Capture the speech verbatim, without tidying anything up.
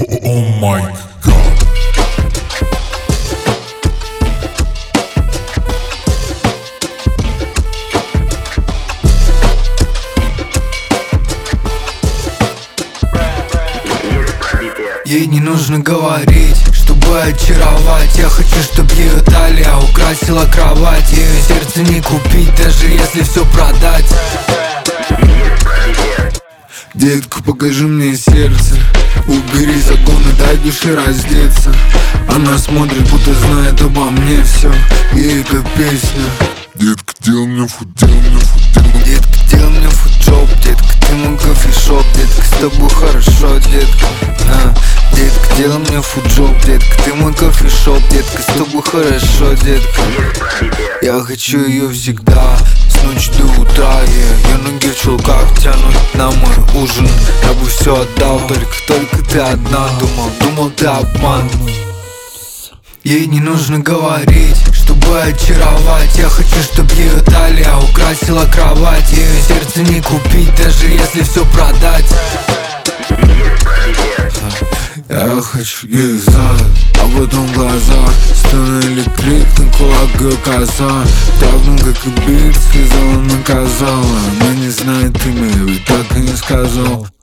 О май гад. Ей не нужно говорить, чтобы очаровать. Я хочу, чтобы ее талия украсила кровать. Ее сердце не купить, даже если все продать. Детка, покажи мне сердце. Убери законы, дай душе раздеться. Она смотрит, будто знает обо мне все. Ей это песня. Детка, делай мне фут, делай мне фут, делай мне. Детка, делай мне фуджоп. Детка, ты мой кофешоп. Детка, с тобой хорошо, детка. а, Детка, делай мне фуджоп. Детка, ты мой кофешоп. Детка, с тобой хорошо, детка. Я хочу ее всегда, с ночи до утра. yeah. Ее ноги в чулках тянут на мой ужин. Я бы все отдал, только, только ты одна. Думал, думал, ты обман. Ей не нужно говорить, чтобы очаровать. Я хочу, чтобы ее талия украсила кровать. Ее сердце не купить, даже если все продать. Я хочу ей зад, а потом глаза. Стон или крик, на кулак ее коза. Так много, как бит, сказала, наказала. Она не знает имя, ведь так и не сказал.